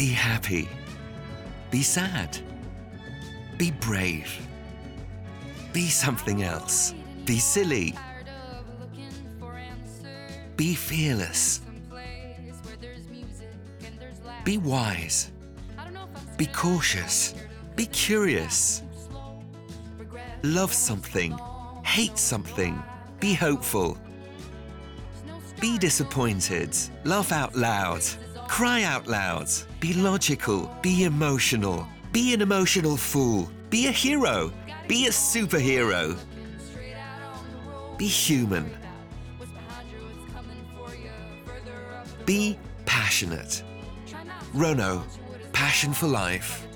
Be happy. Be sad. Be brave. Be something else. Be silly. Be fearless. Be wise. Be cautious. Be curious. Love something. Hate something. Be hopeful. Be disappointed. Laugh out loud. Cry out loud. Be logical. Be emotional. Be an emotional fool. Be a hero. Be a superhero. Be human. Be passionate. Rono, passion for life.